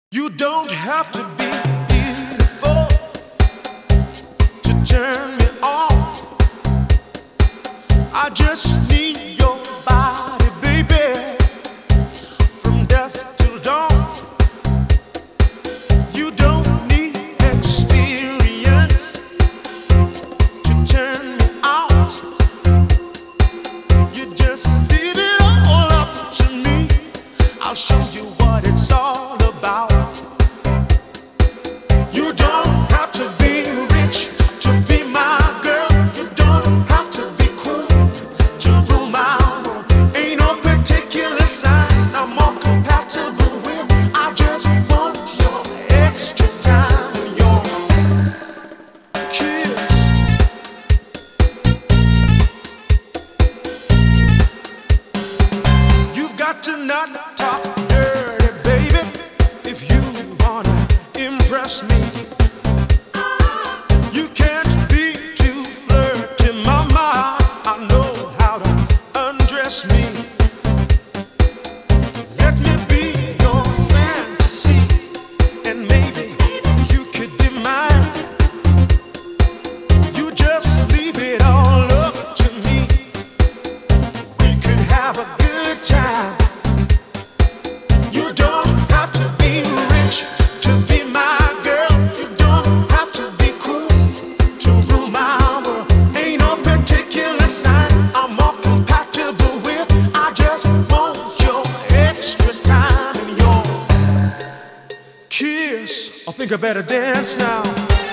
You don't have to be beautiful to turn me on. I just need your body, baby, from dusk till dawn. You don't need experience to turn me out. You just leave it all up to me. I'll show you what it's all about. You don't have to be rich to be my girl. You don't have to be cool to rule my world. Ain't no particular sign I'm more compatible with. I just want your extra time and your kiss. You've got to not talk dirty, baby, if you wanna impress me. You can't be too flirty, mama. I know how to undress me. Let me be your fantasy, and maybe you could be mine. You just leave it all up to me. We could have a good time. You don't have to be rich to be my girl. You don't have to be cool to rule my world. Ain't no particular sign I'm more compatible with. I just want your extra time and your kiss. I think I better dance now.